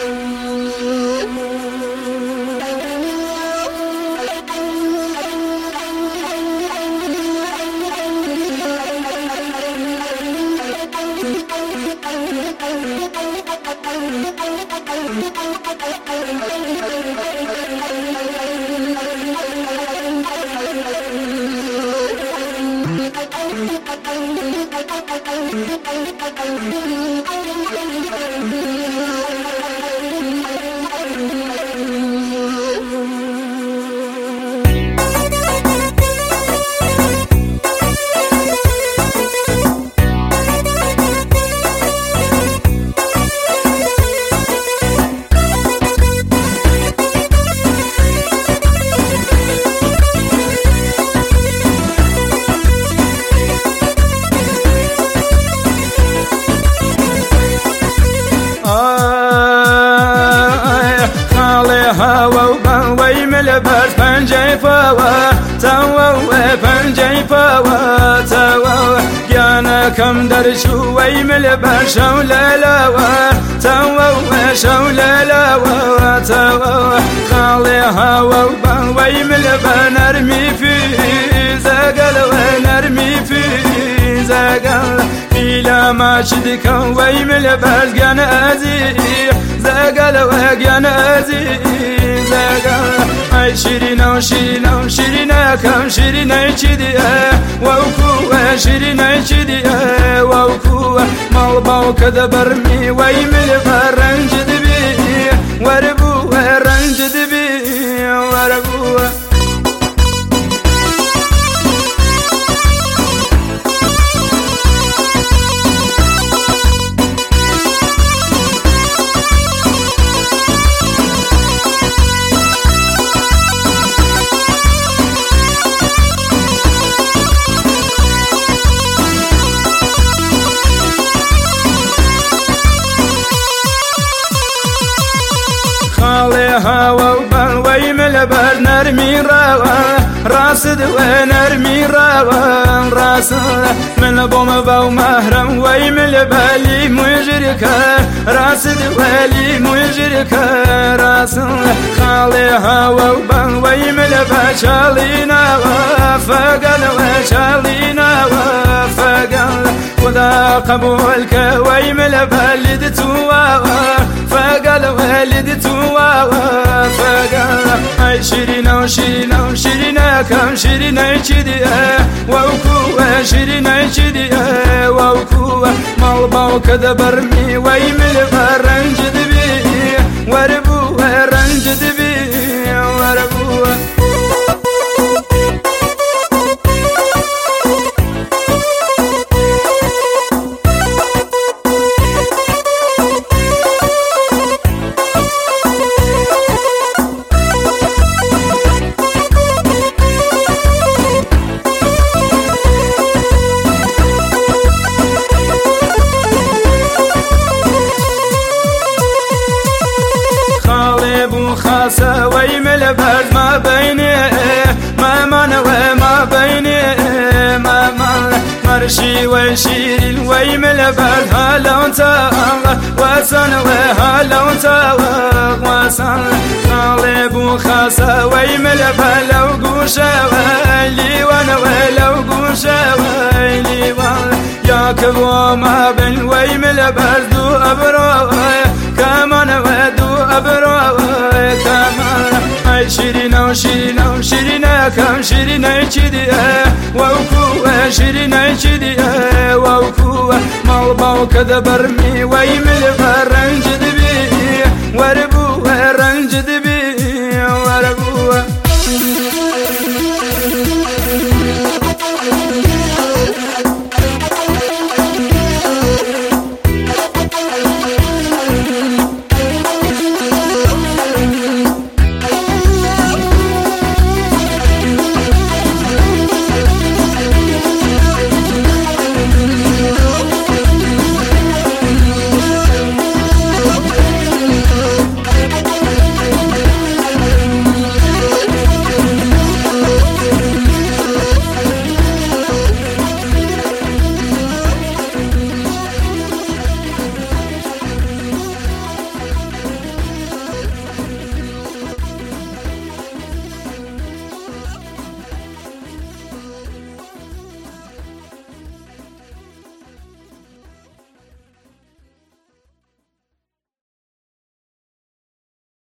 بر پنجه فوا توا پنجه فوا توا گیان کم در شوی مل بر شول لوا توا شول لوا توا خاله هوا وی مل بر نرمی فی زگل و نرمی فی زگل بیلا ما شدک وی مل بر گیان ازی زگل و گیان ازی زگل شیرینه شیرینه شیرینه کم شیرینه چی دیه وکو شیرینه چی دیه وکو مال باو کده برمی وی مل رنج دبی وربو رنج دبی وربو هوا وی مل بر نرمی روا راسد و نرمی روا راسد من بوم باو محرم وی مل بلی مجرک راسد ولی مجرک راسد خاله هوا وی مل بچالینا فقل و چالینا فقل خدا قبول که وی مل بلد تو فقل ولد تو فقل شیرینه شیرینه شیرینه کم شیرینه چی دیه وکو شیرینه چی دیه وکو مال باو کده برمی وی مل رنج دبی وربو رنج دبی وربو خاصة وي مل برد ما بيني ما من وما بيني ما من مرشي وشيرين وي مل برد هلا وانت وسن وهلا وانت وسن طالب خاصة وي مل برد لو قوشة ويلي وانا ولو قوشة ويلي وانا يا كبو ما بين وي مل برد دو أبرو كمان ودو أبرو شیرینه شیرینه شیرینه کم شیرینه چی دیه وکو شیرینه چی دیه وکو مال باو کده برمی وی مل رنج